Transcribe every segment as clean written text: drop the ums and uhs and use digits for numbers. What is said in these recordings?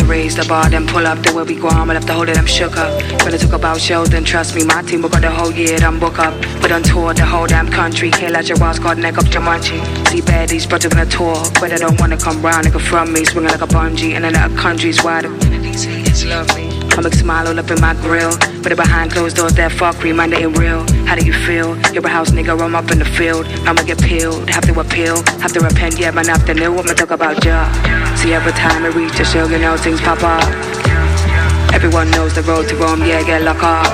raise the bar, then pull up, then where we go, I'ma left the whole of them shook up. When I talk about shows, then trust me, my team will got the whole year, done book up. But on tour, the whole damn country, can't let your walls called neck up Jumanji. See baddies, but they're gonna tour, but they don't wanna come round, nigga from me, swinging like a bungee, and then other countries wide. These haters love me. I make smile all up in my grill, but it behind closed doors, that fuckery, man, they ain't real. How do you feel? You're a house nigga, I'm up in the field. I'ma get peeled, have to appeal, have to repent, yeah, man, after new, I'ma talk about ya. See, every time I reach the show, you know, things pop up. Everyone knows the road to Rome, yeah, get locked up.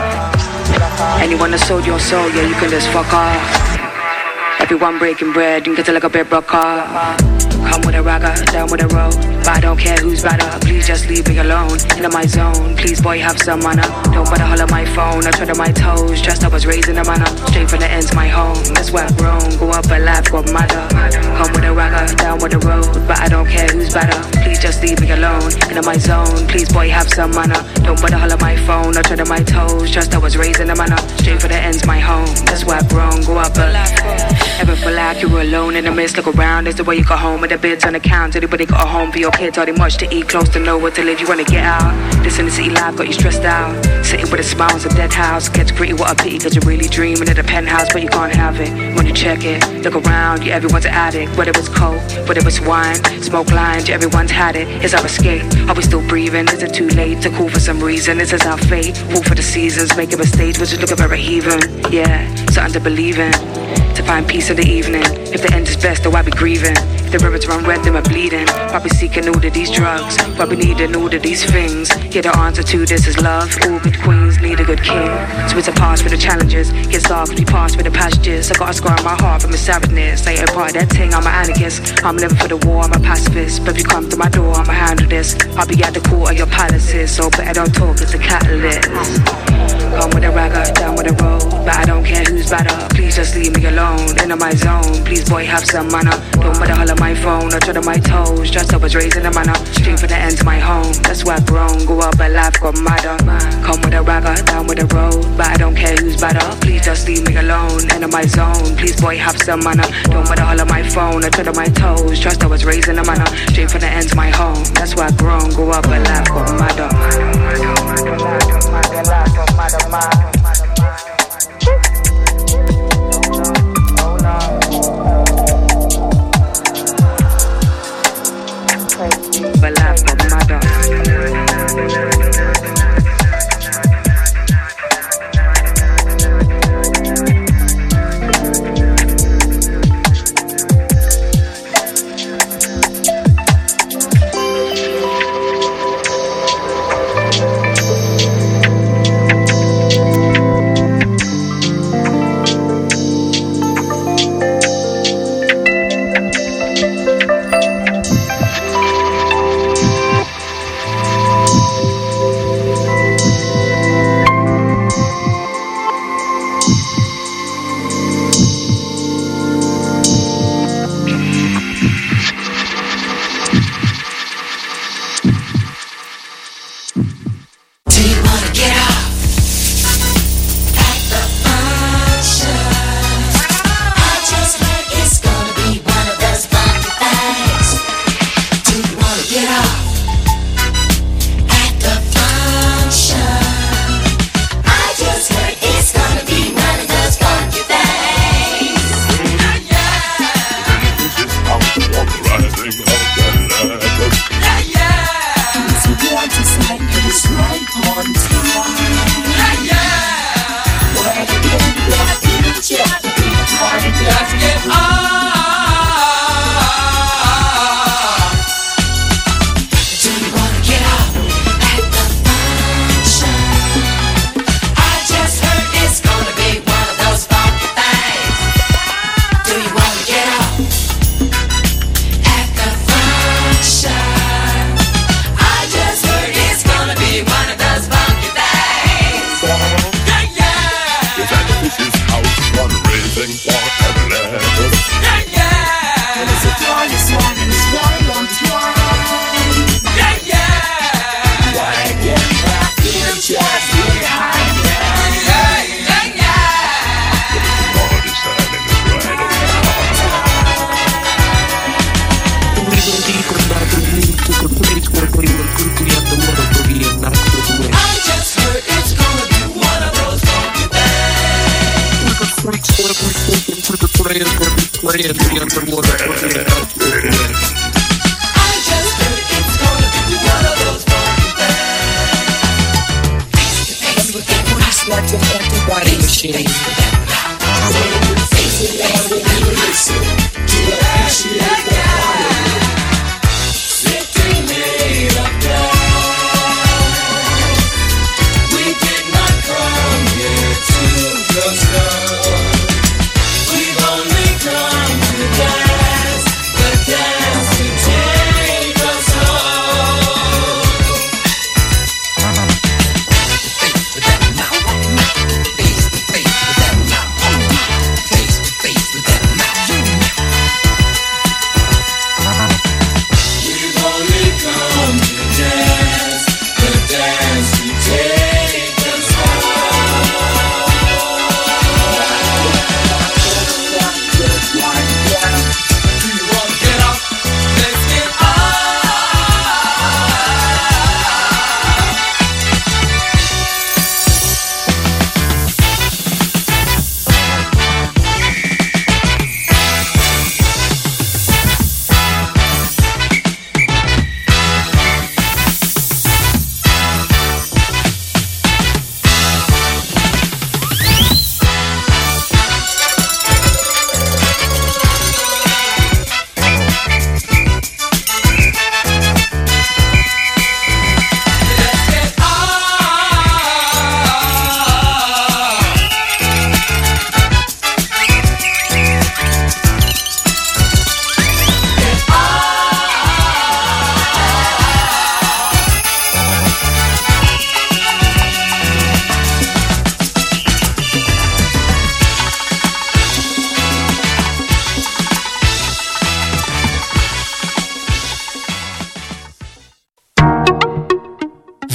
Anyone that sold your soul, yeah, you can just fuck off. Everyone breaking bread, you can get like a bit broke off. Come with a ragga, down with a road. But I don't care who's better, please just leave me alone. In my zone, please boy have some manner. Don't bother holler my phone, I tread on my toes. Just I was raised in the manner, straight from the ends my home. That's where I've grown, go up and life got matter. Come with a ragga, down with the road. But I don't care who's better, please just leave me alone. In my zone, please boy have some manner. Don't bother holler my phone, I tread on my toes. Just I was raised in the manner, straight from the ends my home. That's where I've grown, go up and ever feel like you were alone in the midst, look around, there's the way you go home with the bids on the count. Everybody got a home for your kids, are they much to eat, close to know what to live, you wanna get out. This in the city life got you stressed out. Sitting with a smile, it's a dead house. Gets gritty, what a pity, cause you're really dreaming of the penthouse, but you can't have it. When you check it, look around, yeah, everyone's an addict. Whether it's coke, whether it's wine, smoke lines, yeah, everyone's had it. Is our escape? Are we still breathing? Is it too late to call for some reason? This is our fate, fall for the seasons, making mistakes, we're just looking very heathen. Yeah, something to believe in, to find peace in the evening. If the end is best, though I be grieving. If the rivers run red, then we're bleeding. Probably seeking all of these drugs, probably needing all of these things. Yeah, the answer to this is love. All good queens need a good king. So it's a pass for the challenges, gets dark, we pass for the passages. I got a scar on my heart from a savageness. They ain't part of that thing, I'm an anarchist. I'm living for the war, I'm a pacifist. But if you come to my door, I'ma handle this. I'll be at the court of your palaces, so better don't talk, it's a catalyst. Come with a ragga, down with a road. But I don't care who's better, please just leave me alone. In my zone, please boy have some manner. Don't bother holler my phone, I tread on my toes. Just I was raised in the manner, straight for the ends my home. That's where I've grown, go up and life got madder. Come with a ragga, down with a road. But I don't care who's better, please just leave me alone. In my zone, please boy have some manner. Don't bother holler my phone, I tread on my toes. Just I was raised in the manner, straight for the ends my home. That's where I've grown, go up and life got madder. But life got madder.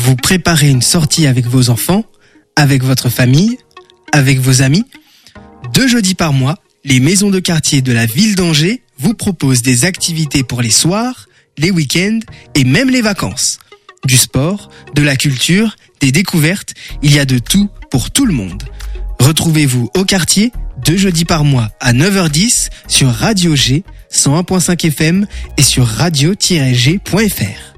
Vous préparez une sortie avec vos enfants, avec votre famille, avec vos amis. 2 jeudis par mois, les maisons de quartier de la ville d'Angers vous proposent des activités pour les soirs, les week-ends et même les vacances. Du sport, de la culture, des découvertes, il y a de tout pour tout le monde. Retrouvez-vous au quartier 2 jeudis par mois à 9h10 sur Radio G 101.5 FM et sur radio-g.fr.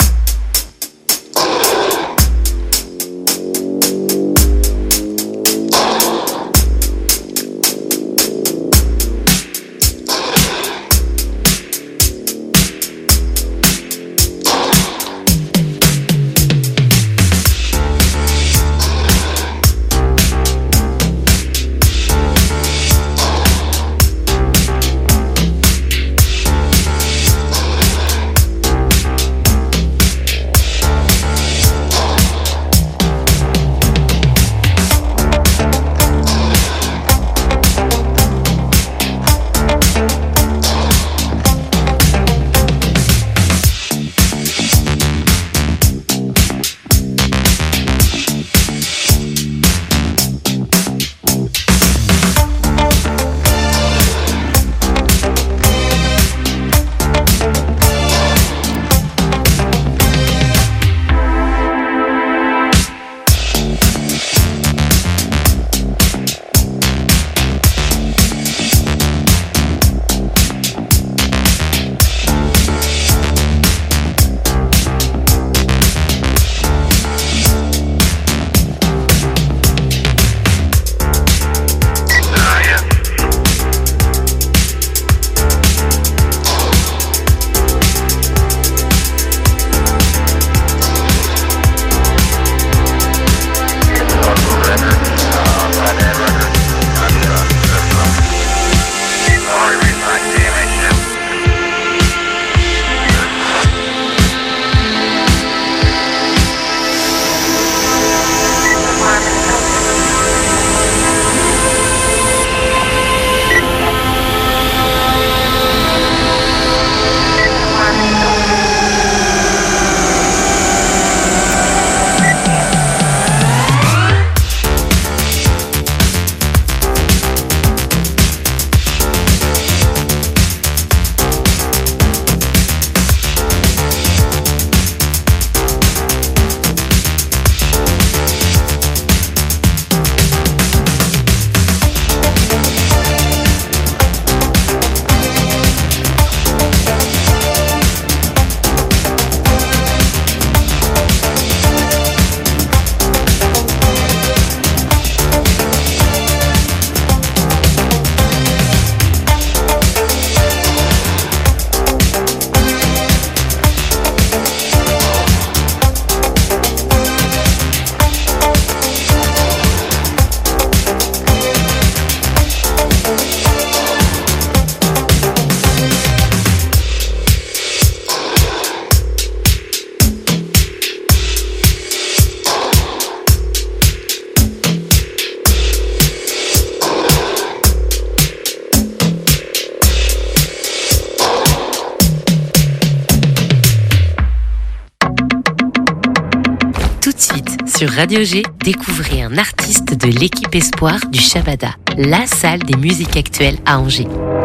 Sur Radio G, découvrez un artiste de l'équipe Espoir du Shabada, la salle des musiques actuelles à Angers.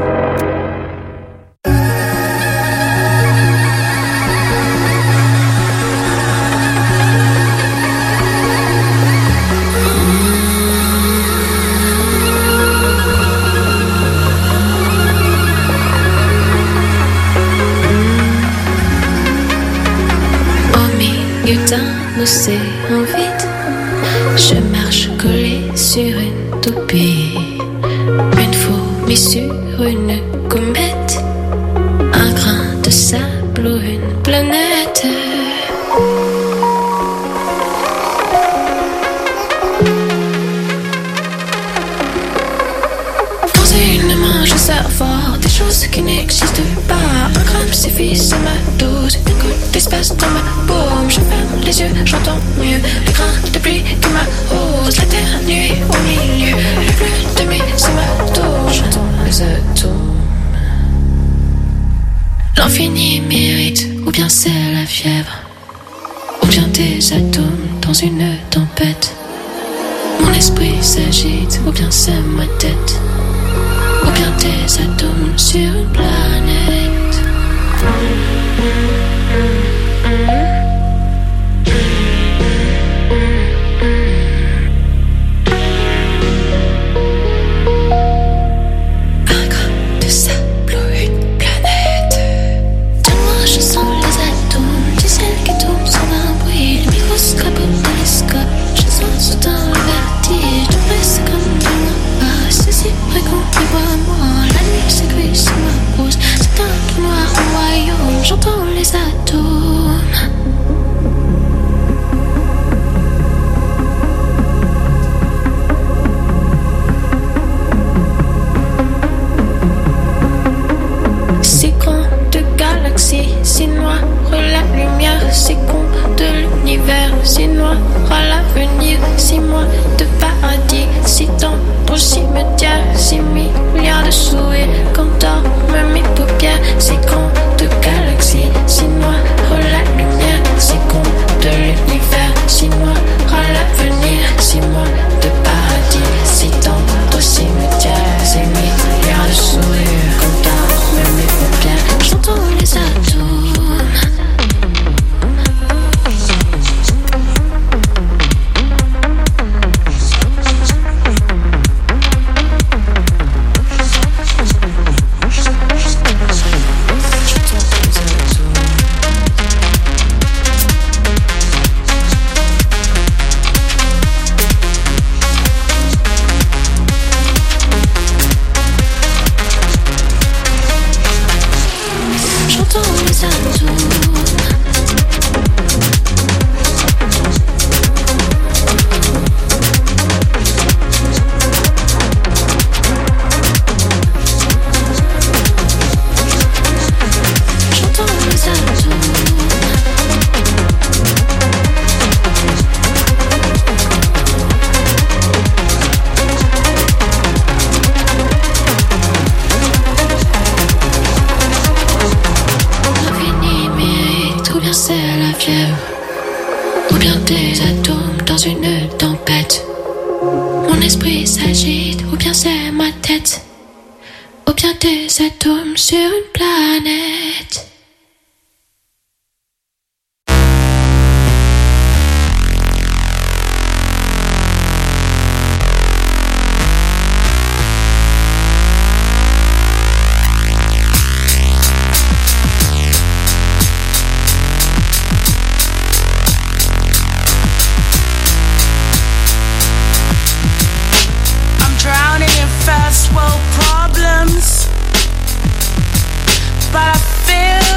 L'océan vide, je marche collé sur une toupie, une fourmi sur une comète, un grain de sable ou une planète. Poser une main, je sers fort des choses qui n'existent pas. Un gramme suffit, c'est ma dose. D'un coup d'espace dans ma paume, je ferme les yeux, j'entends mieux les grains de pluie qui m'arrosent. La terre nuit au milieu, le plus de nuit, c'est ma dose. J'entends les atomes. L'infini mérite, ou bien c'est la fièvre, ou bien tes atomes dans une tempête. Mon esprit s'agite, ou bien c'est ma tête. Ou bien tes atomes sur une planète. Un grain de sable ou une planète. De moi je sens les atomes du ciel qui tombent sans un bruit. Le microscope au télescope, je sens soudain le vertige. De plus c'est comme de moi, c'est si vrai qu'on peut voir moi. La nuit s'aiguille sur ma pose, c'est un tout noir au royaume. J'entends les atomes. Si grand de galaxies, si noire la lumière, si con de l'univers, si noir à l'avenir, si mois de paradis, si tendre au cimetière, si milliards de souhaits quand dorment mes paupières, si grand de galaxies, si noir la lumière, si con de l'univers, si noir à l'avenir, si mois de paradis, si tendre au cimetière, si milliards de souhaits quand dorment mes paupières, j'entends les atomes. Ou bien des atomes dans une tempête. Mon esprit s'agite, ou bien c'est ma tête. Ou bien des atomes sur une planète. First world problems, but I feel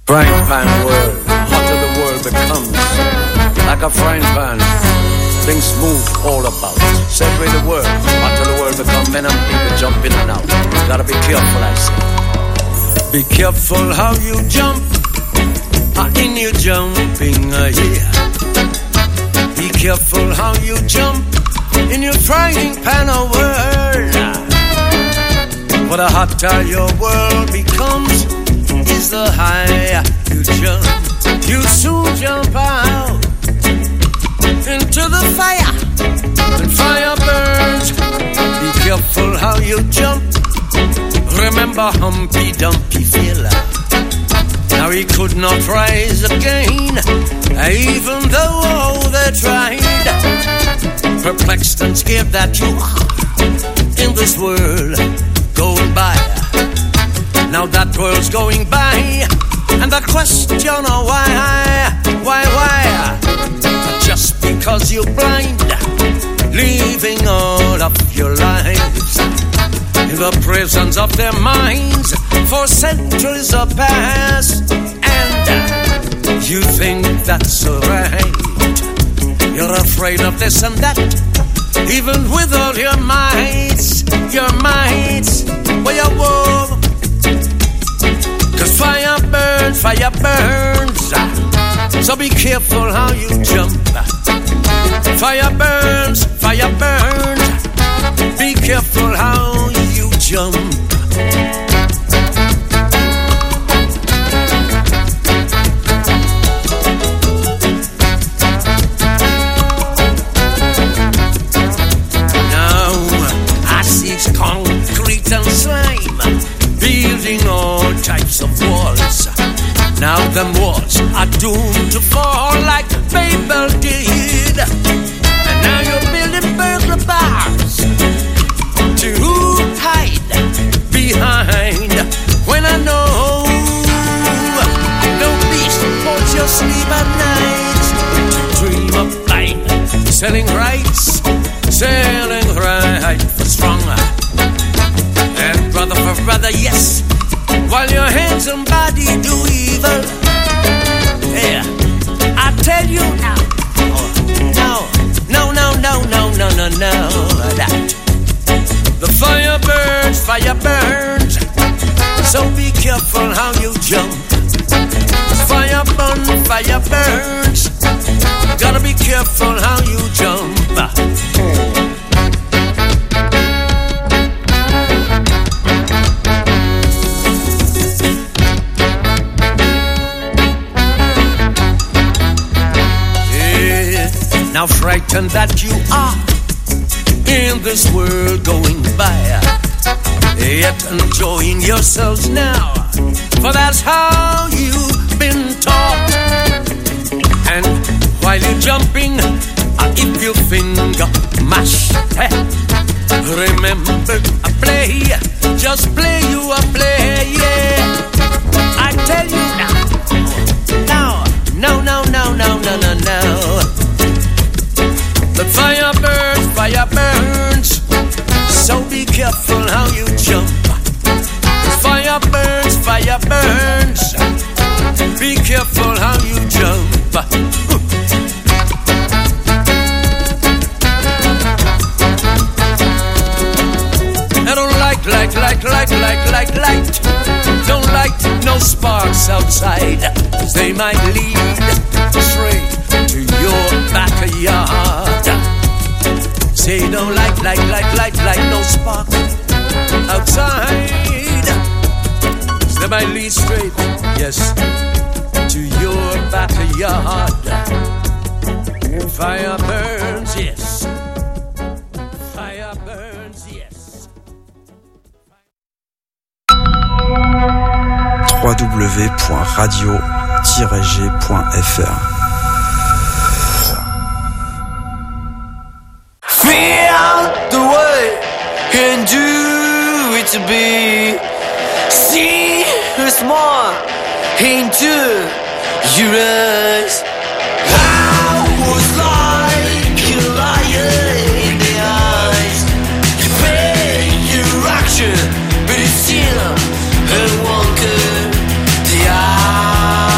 Frying pan world, hotter the world becomes. Like a frying pan, things move all about. Same way the world, hotter the world becomes. Men and people jump in and out. Gotta be careful, I say. Be careful how you jump, in your jumping, yeah. Be careful how you jump in your frying pan of world. For the hotter your world becomes, is the higher you jump. You soon jump out into the fire, and fire burns. Be careful how you jump. Remember Humpty Dumpty fell. Now he could not rise again, even though all they tried. Perplexed and scared that you are in this world going by. Now that world's going by, and the question of why? Just because you're blind, leaving all of your lives in the prisons of their minds for centuries of past, and you think that's alright. You're afraid of this and that, even with all your mights, well, you're warm. 'Cause fire burns, so be careful how you jump. Fire burns, be careful how you jump. Now I see concrete and slime building all types of walls. Now them walls are doomed to fall like Babel did. And now you're building burglar bars to hide behind. When I know no beast wants your sleep at night, to dream of flying, selling rights for stronger. And brother for brother, yes, while your hands and body do evil. Yeah, I tell you now, no, that the fire burns, so be careful how you jump. Fire burns, gotta be careful how you jump. Now frightened that you are in this world going by, yet enjoying yourselves now, for that's how you've been taught. And while you're jumping, if your finger mash, remember a play, just play you a play, yeah. I tell you now, no. The fire burns, so be careful how you jump. Fire burns, be careful how you jump. I don't like light. Don't like no sparks outside, 'cause they might lead straight to your backyard. Say don't like no spark outside, they might lead straight, yes, to your backyard. Fire burns, yes. Fire burns, yes. www.radio-g.fr Feel the way and do it to be. See a smile into your eyes. I was like a lion in the eyes. You pay your action, but it's still a wonker. The eye.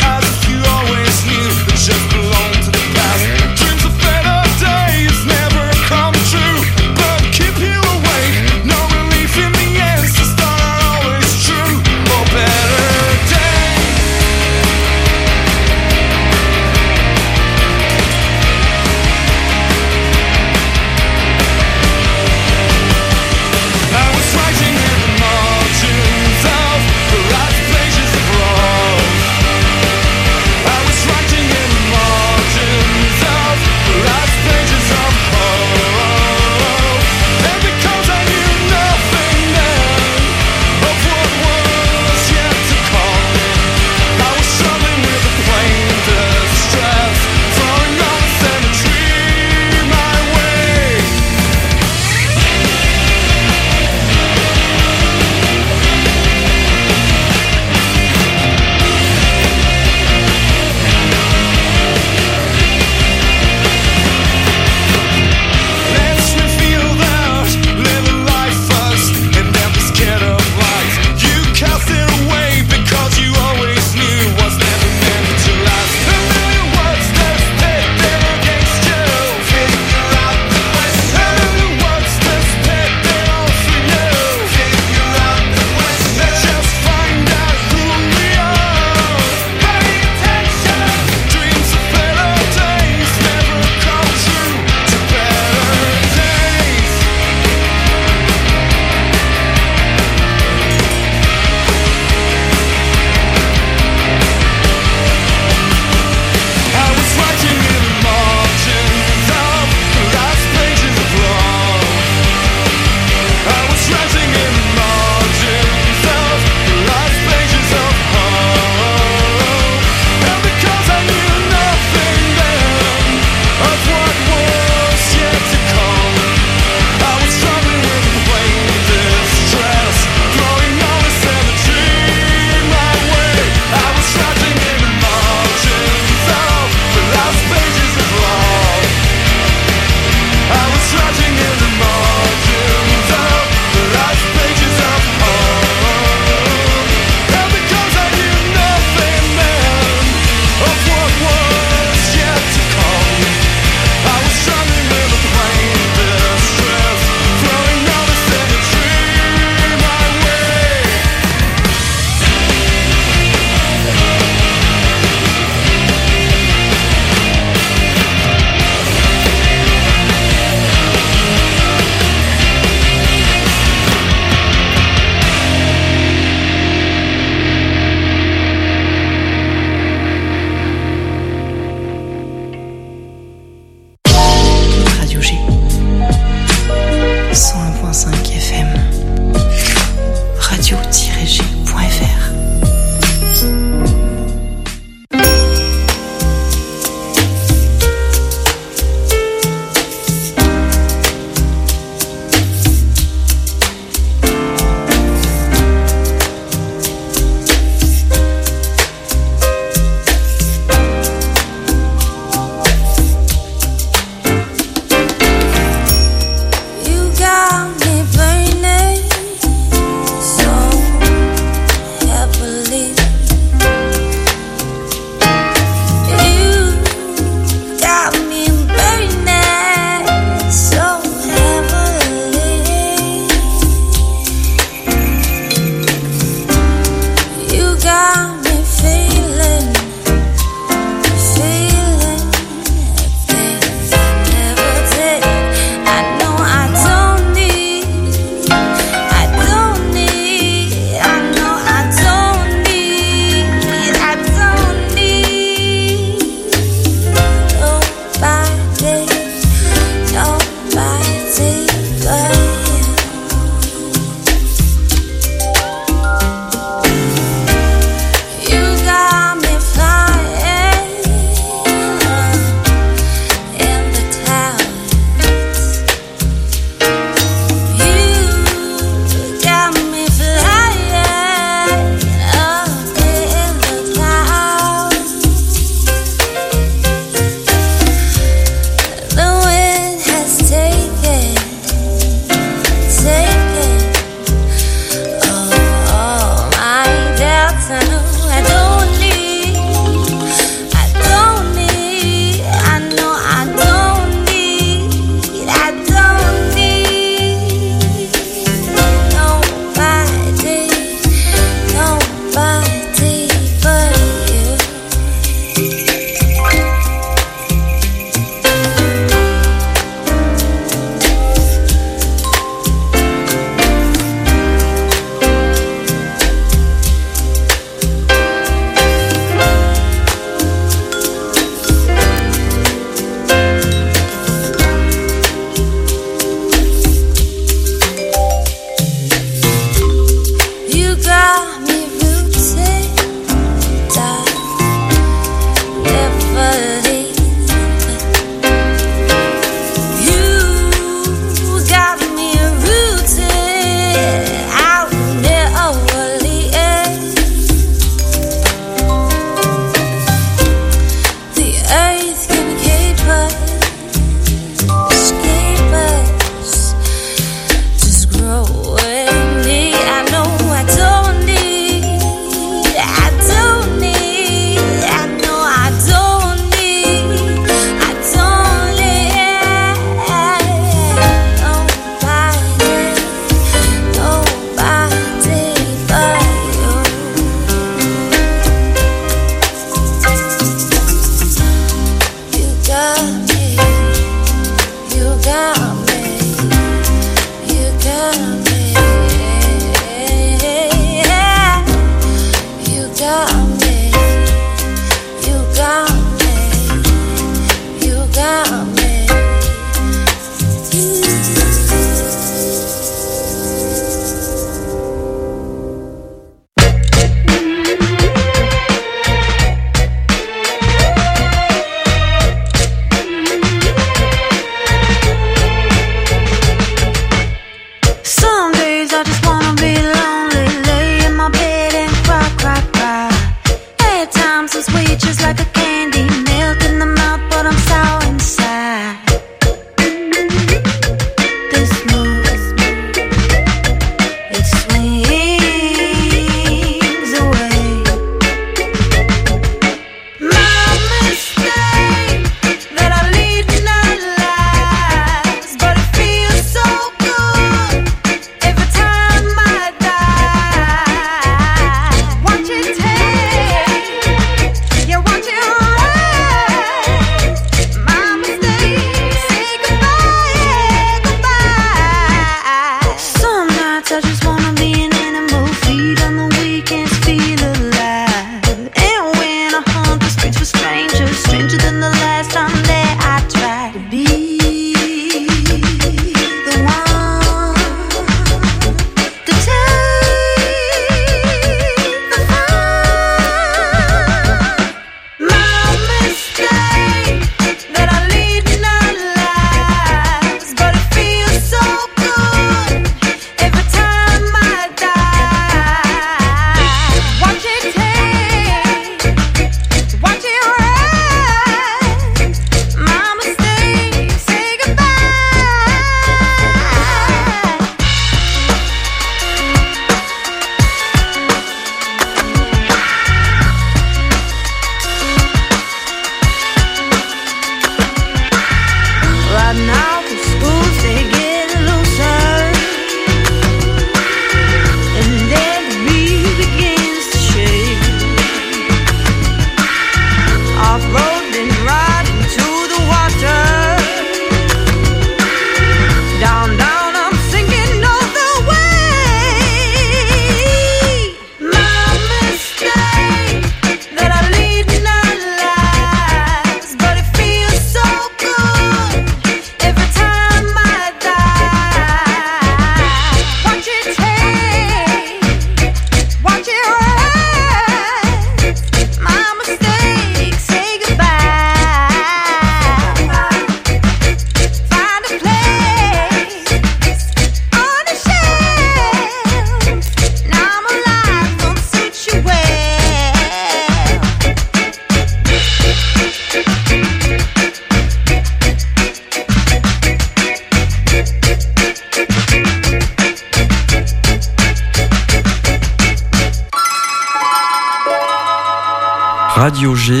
Radio G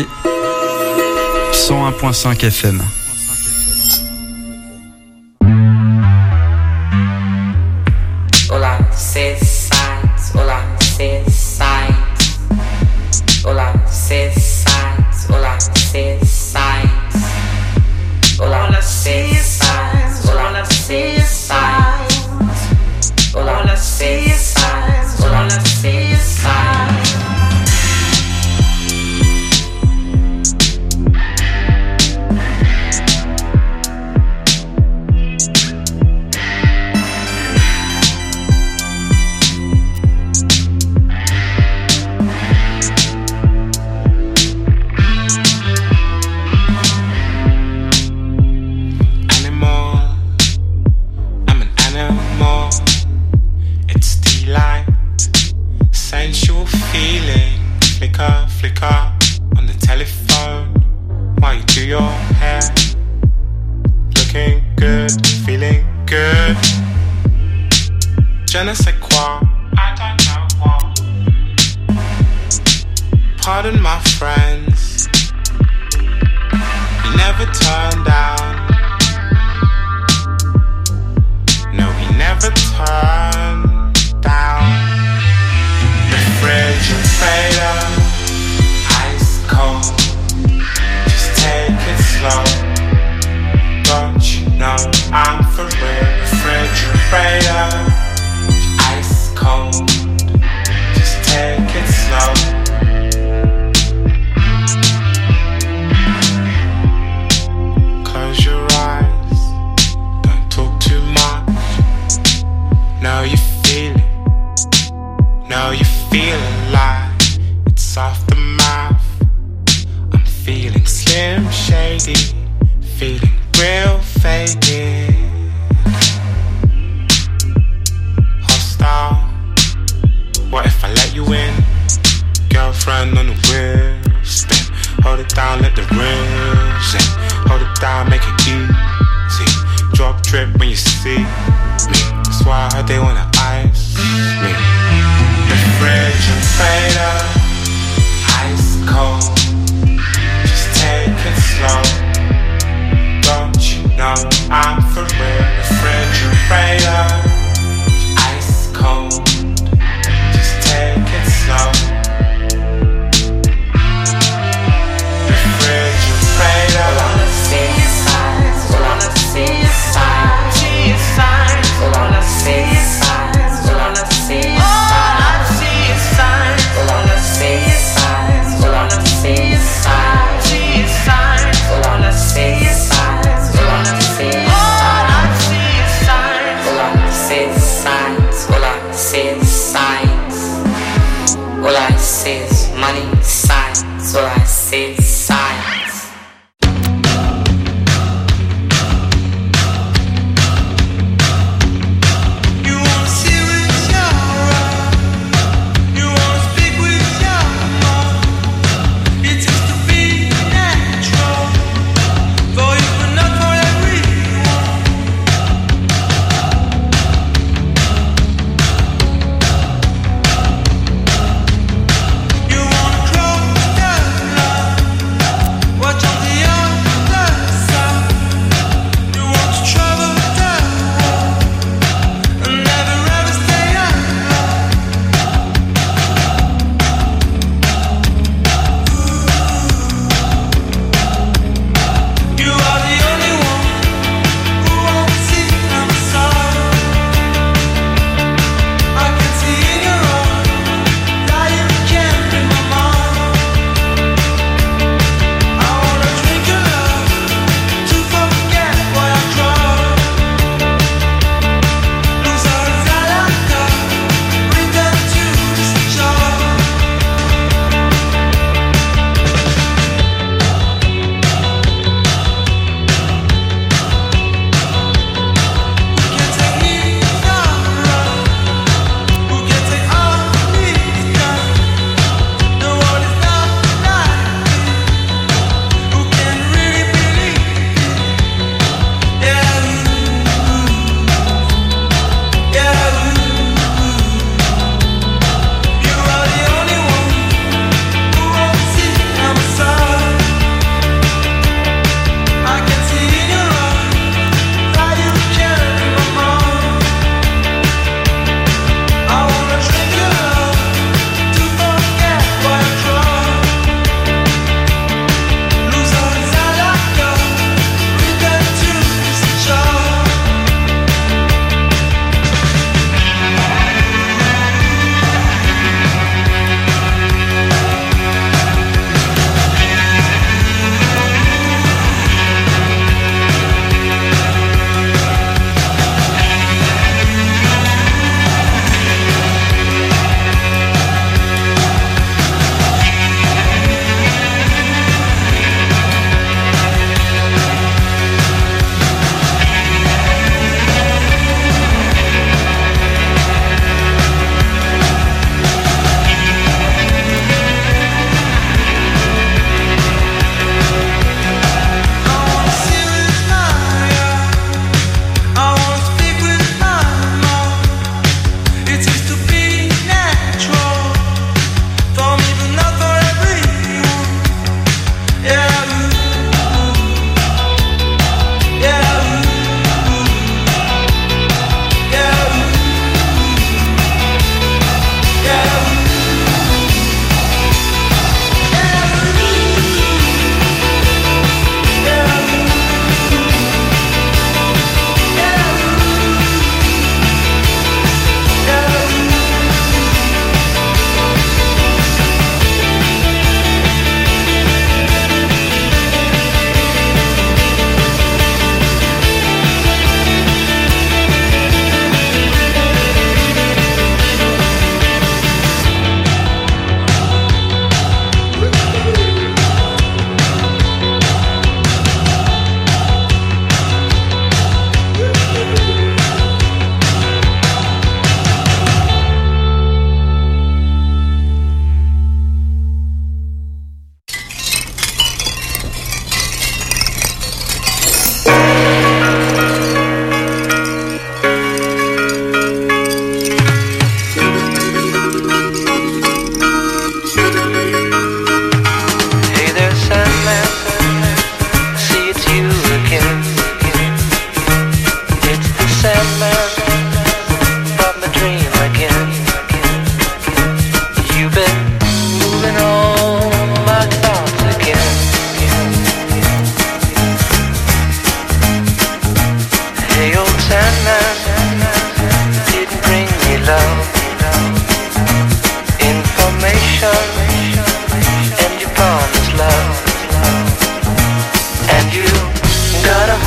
101.5 FM. Olá, cê sites, olá, cê sites, olá, cê sites, olá, cê sites, olá, cê sites, olá, cê sites, olá, cê sites, olá, cê sites. Flicker on the telephone while you do your hair. Looking good, feeling good. Je ne sais quoi, I don't know what. Pardon my friends, you never turned down. No, we never turned down. Refrigerator, cold. Just take it slow. feeling real faded, hostile. What if I let you in? Girlfriend on the wheel, spin. Hold it down, let the rims in. Hold it down, make it easy. Drop drip when you see me. That's why they wanna ice me. Refrigerator, ice cold. Just take it slow. Don't you know I'm for real? Refrigerator, ice cold. Just take it slow. Refrigerator, wanna see your signs, wanna see your signs, see your signs, wanna see your signs, wanna see your signs, wanna see your signs, wanna see your signs, see your signs, wanna see your signs, wanna see your signs, wanna see your signs, wanna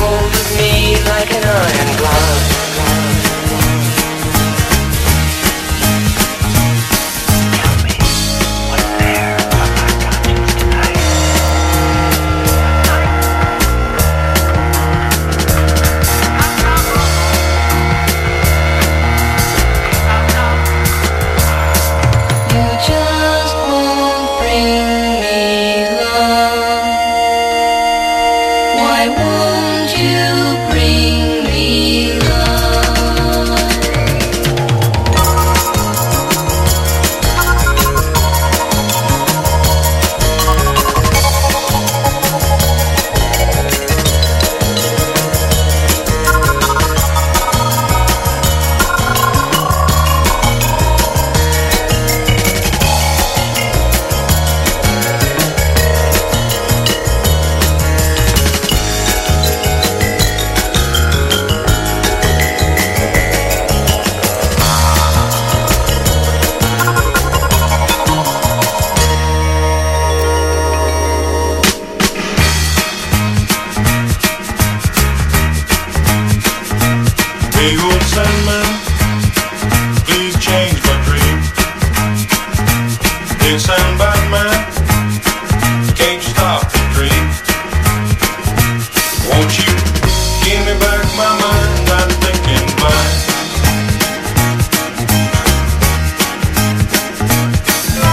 hold of me like an iron glove.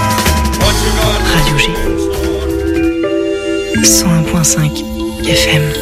Radio G 101.5 FM.